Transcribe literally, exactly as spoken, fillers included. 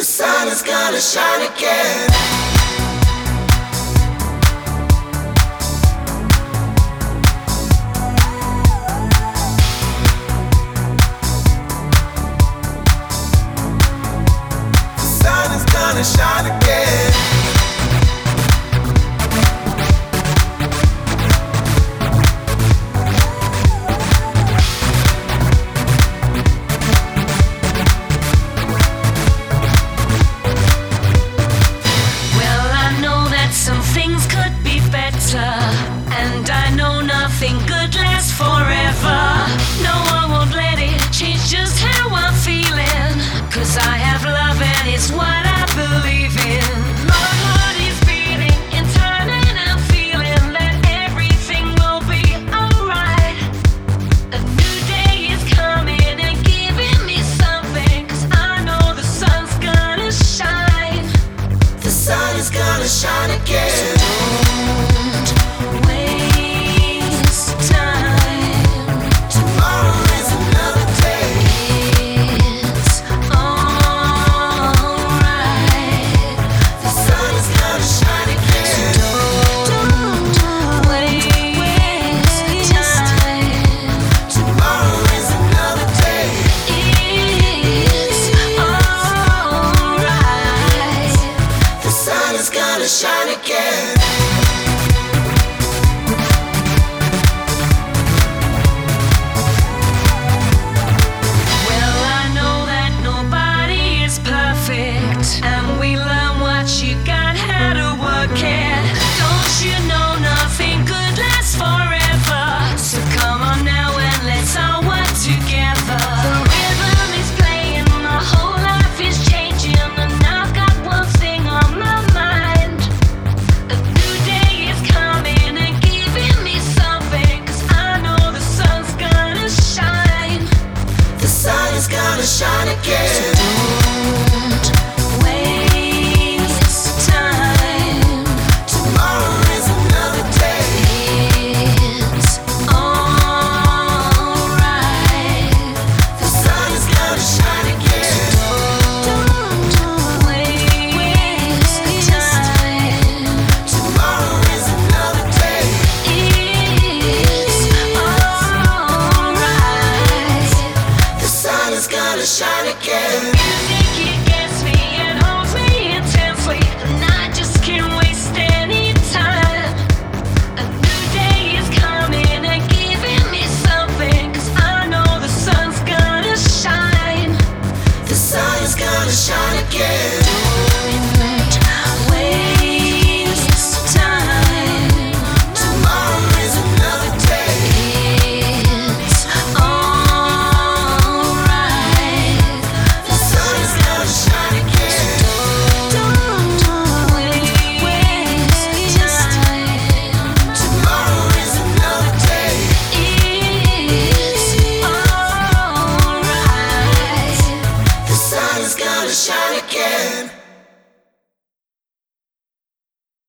sun is gonna shine again. Gonna shine again. Well, I know that some things could be better, and I know nothing good lasts forever. No, I won't let it change just how I'm feeling, 'cause I have love and it's what I believe in. My heart is beating in time and I'm feeling that everything will be alright. A new day is coming and giving me something, 'cause I know the sun's gonna shine. The sun is gonna shine again. Don't waste time. Tomorrow is another day. It's alright. The sun is gonna shine again. Don't waste time. Tomorrow is another day. It's alright. The sun is gonna shine again. Well, I know that nobody is perfect, and we learn what you got, how to work it. Don't you know nothing good lasts forever? So come on now and let's all work together. The rhythm is playing, my whole life is changing, and I've got one thing on my mind. A new day is coming and giving me something, 'cause I know the sun's gonna shine. The sun is gonna shine again. Don't waste time. Tomorrow is another day. It's alright. The sun is gonna shine again. Don't waste time. Tomorrow is another day. It's alright. The sun is gonna shine again. Music, it gets me and holds me intensely, and I just can't waste any time. A new day is coming and giving me something, 'cause I know the sun's gonna shine. The sun is gonna shine again.